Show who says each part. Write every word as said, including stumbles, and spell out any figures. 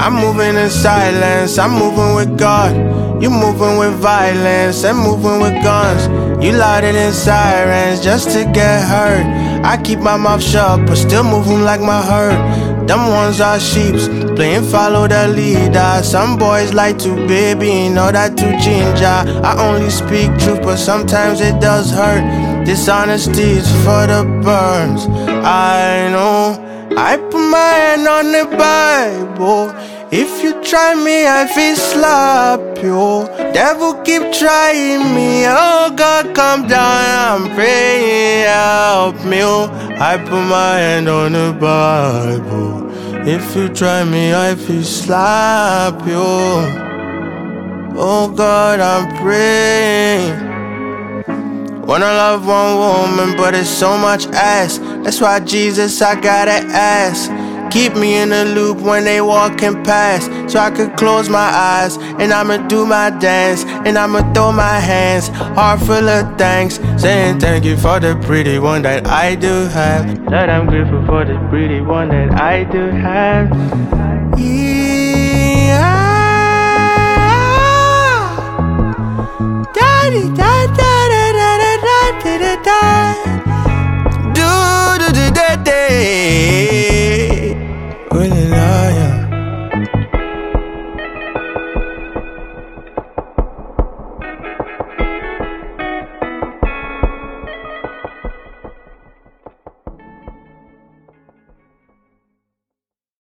Speaker 1: I'm moving in silence, I'm moving with God. You moving with violence and moving with guns. You louder than sirens just to get hurt. I keep my mouth shut but still moving like my herd. Them ones are sheeps, playing follow the leader. Some boys like to baby, know that to ginger. I only speak truth but sometimes it does hurt. Dishonesty's for the burns. I know I put my hand on the Bible. If you try me, I feel slap you. Devil keep trying me. Oh God, come down, I'm praying, help me. Oh, I put my hand on the Bible. If you try me, I feel slap you. Oh God, I'm praying. Wanna love one woman, but it's so much ass. That's why Jesus, I gotta ask. Keep me in the loop when they walking past, so I could close my eyes and I'ma do my dance, and I'ma throw my hands, heart full of thanks, saying thank you for the pretty one that I do have. Lord, I'm grateful for the pretty one that I do have. Yeah. Da-dee, da, da, da, da, da, da, da, da. Do, do, do, da, da.